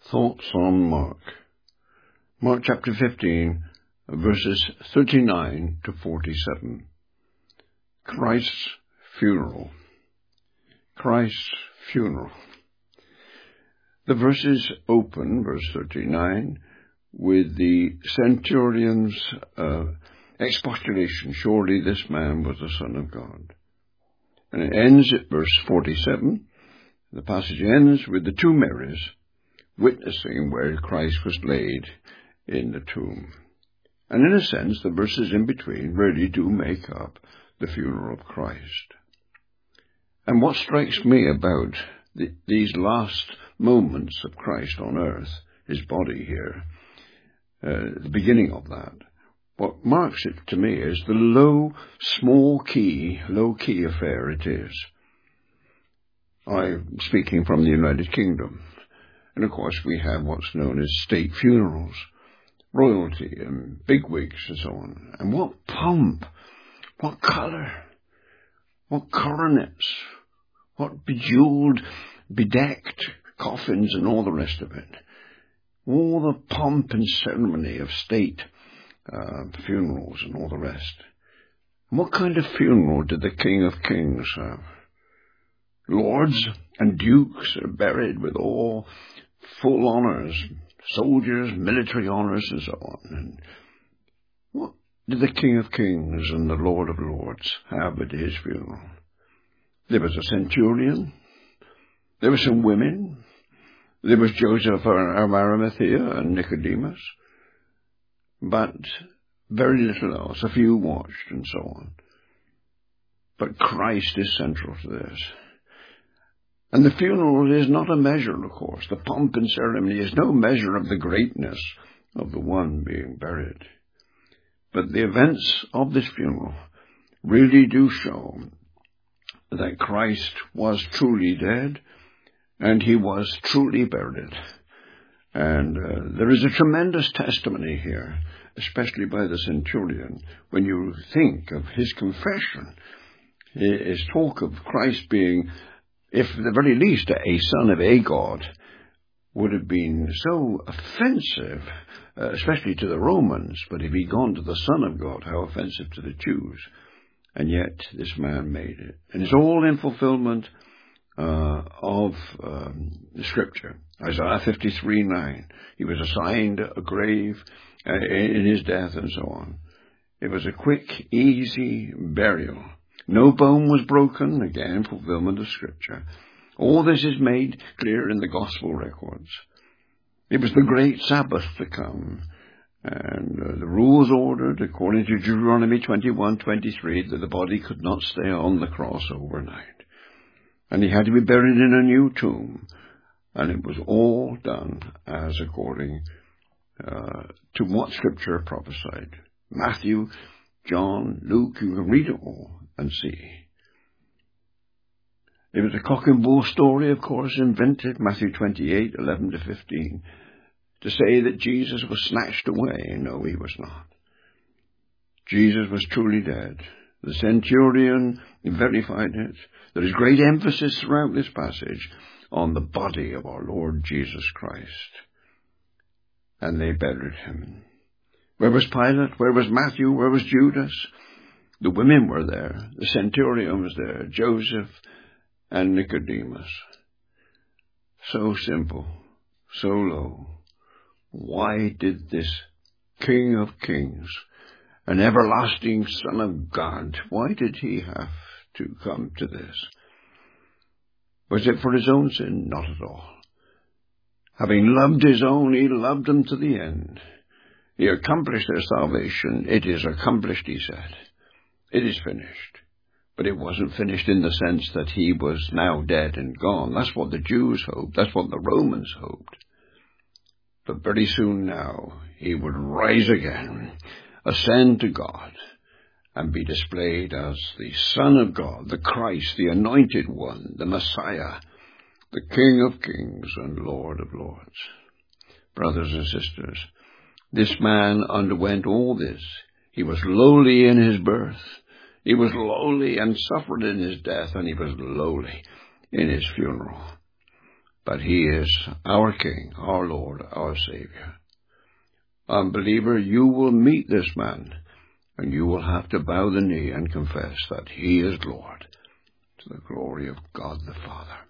Thoughts on Mark. Mark chapter 15, verses 39 to 47. Christ's funeral. Christ's funeral. The verses open, verse 39, with the centurion's expostulation, surely this man was the Son of God. And it ends at verse 47. The passage ends with the two Marys witnessing where Christ was laid in the tomb. And in a sense, the verses in between really do make up the funeral of Christ. And what strikes me about these last moments of Christ on earth, his body here, the beginning of that, what marks it to me is the low key affair it is. I'm speaking from the United Kingdom. And of course we have what's known as state funerals, royalty and bigwigs and so on. And what pomp, what colour, what coronets, what bejewelled, bedecked coffins and all the rest of it. All the pomp and ceremony of state funerals and all the rest. And what kind of funeral did the King of Kings have? Lords and dukes are buried with all full honours, soldiers, military honours and so on. And what did the King of Kings and the Lord of Lords have at his funeral? There was a centurion, there were some women, there was Joseph of Arimathea and Nicodemus, but very little else. A few watched and so on. But Christ is central to this. And the funeral is not a measure, of course. The pomp and ceremony is no measure of the greatness of the one being buried. But the events of this funeral really do show that Christ was truly dead and he was truly buried. And there is a tremendous testimony here, especially by the centurion, when you think of his confession, his talk of Christ being, if at the very least, a son of a God, would have been so offensive, especially to the Romans, but if he'd gone to the Son of God, how offensive to the Jews. And yet this man made it. And it's all in fulfillment of Scripture. Isaiah 53:9. He was assigned a grave in his death and so on. It was a quick, easy burial. No bone was broken, again, fulfillment of Scripture. All this is made clear in the Gospel records. It was the great Sabbath to come, and the rules ordered, according to Deuteronomy 21:23, that the body could not stay on the cross overnight. And he had to be buried in a new tomb, and it was all done as according to what Scripture prophesied. Matthew, John, Luke, you can read it all and see. It was a cock and bull story, of course, invented, Matthew 28:11 to 15, to say that Jesus was snatched away. No, he was not. Jesus was truly dead. The centurion verified it. There is great emphasis throughout this passage on the body of our Lord Jesus Christ. And they buried him. Where was Pilate? Where was Matthew? Where was Judas? The women were there. The centurion was there. Joseph and Nicodemus. So simple. So low. Why did this King of Kings, an everlasting Son of God, why did he have to come to this? Was it for his own sin? Not at all. Having loved his own, he loved them to the end. He accomplished their salvation. It is accomplished, he said. It is finished. But it wasn't finished in the sense that he was now dead and gone. That's what the Jews hoped. That's what the Romans hoped. But very soon now, he would rise again, ascend to God, and be displayed as the Son of God, the Christ, the Anointed One, the Messiah, the King of Kings and Lord of Lords. Brothers and sisters, this man underwent all this. He was lowly in his birth. He was lowly and suffered in his death, and he was lowly in his funeral. that he is our King, our Lord, our Savior. Unbeliever, you will meet this man, and you will have to bow the knee and confess that he is Lord, to the glory of God the Father.